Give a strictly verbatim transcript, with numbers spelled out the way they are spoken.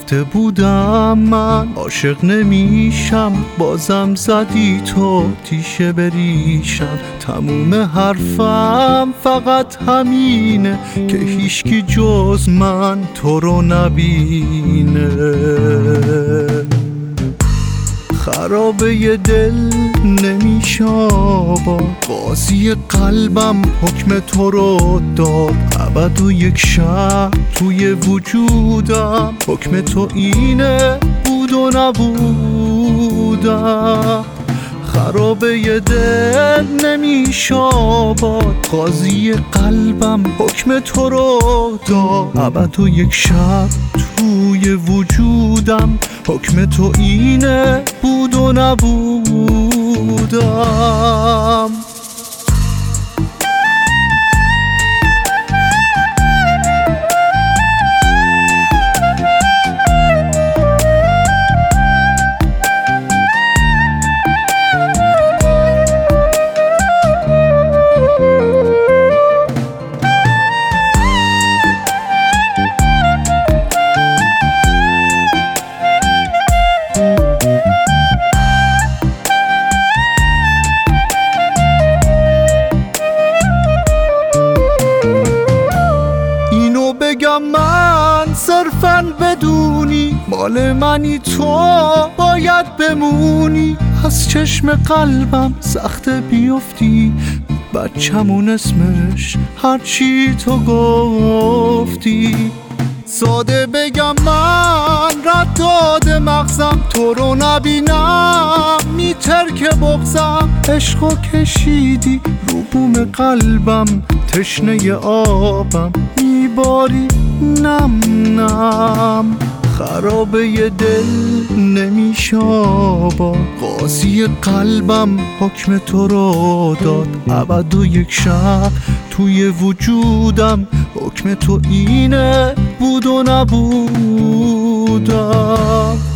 گفته بودم من عاشق نمیشم، بازم زدی تو تیشه بریشم. تموم حرفم فقط همینه که هیچکی جز من تو رو نبینه. خرابه ی دل نمیشه با قاضی قلبم حکم تو رو داد. ابد و یک شب توی وجودم حکم تو اینه بود و نبودم. خرابه ی دل نمیشه با قاضی قلبم حکم تو رو داد. ابد و یک شب توی وجودم حکم تو اینه بود و نبودم. بگم من صرفاً بدونی مال منی، تو باید بمونی. از چشم قلبم سخت بیفتی، بچمون اسمش هرچی تو گفتی. ساده بگم من رد داده مغزم، تو رو نبینم میترکه بغزم. عشقو کشیدی رو بوم قلبم، تشنه آبم میباری نم نم. خرابه ی دل نمیشه با قاضی قلبم حکم تو رو داد. ابد و یک شب توی وجودم حکم تو اینه بود و نبودم.